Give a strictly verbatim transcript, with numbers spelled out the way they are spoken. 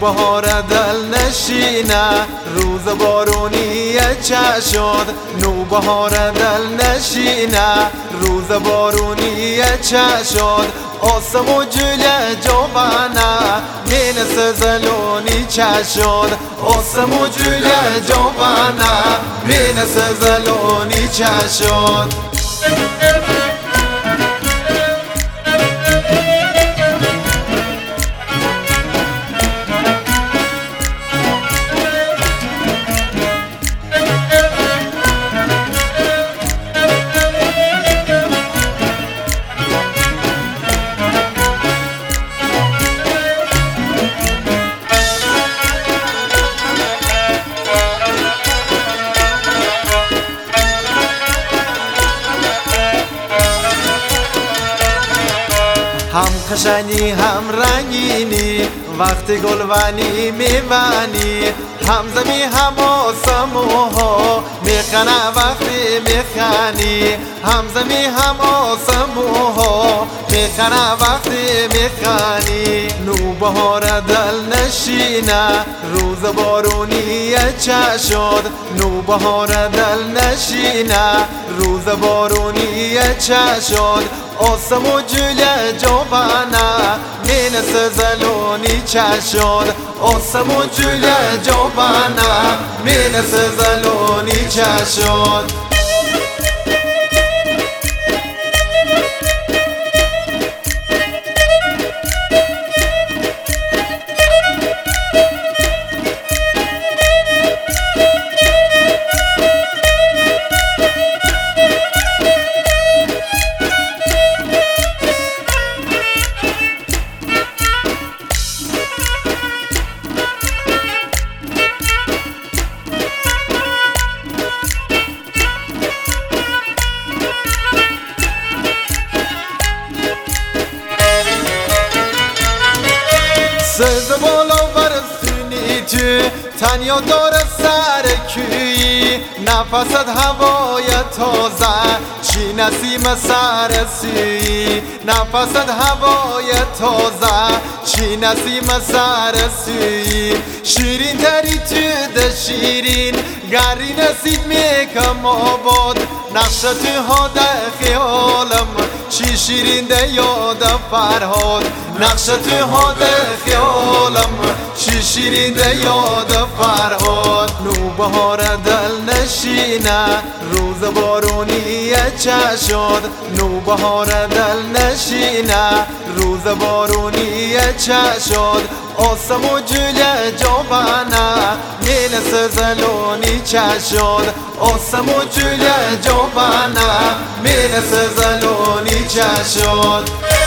نوبهار دل نشینه روز بارونی چه شد نوبهار دل نشینه روز بارونی چه شد آسم و جل جوانه من سزلونی چه شد آسم و جل جوانه من سزلونی چه شد هم قشنگی هم رنگینی وقتی گلوانی میبنی هم زمین هم آسموها میخنه وقتی میخنی هم زمین هم آسموها میخنه وقتی میخنی نوبهار دل نشینه روز بارونی چه شد نوبهار دل نشینه روز بارونی چه شد آسم و جل جوانه من سزلونی چه شد آسم و جل جوانه من سزلونی چه شد سز بالا برسونی تو تنیا داره سر کویی نفست هوای تازه چی نسیم سر سی نفست هوای تازه چی نسیم سر سی شیرین تری تو ده شیرین گری نسید میکم آباد نقش تو ها ده خیالم چی شیرین ده یاد فرهاد نقش تو ها ده خیالم چی شیرین ده یاد فرهاد نوبهار دل نشینه روز بارونی چه شد نوبهار دل نشینه روز بارونی چه شد آسم و جل جوانه من سزلونی چه شد آسم و جل جوانه من سزلونی چه شد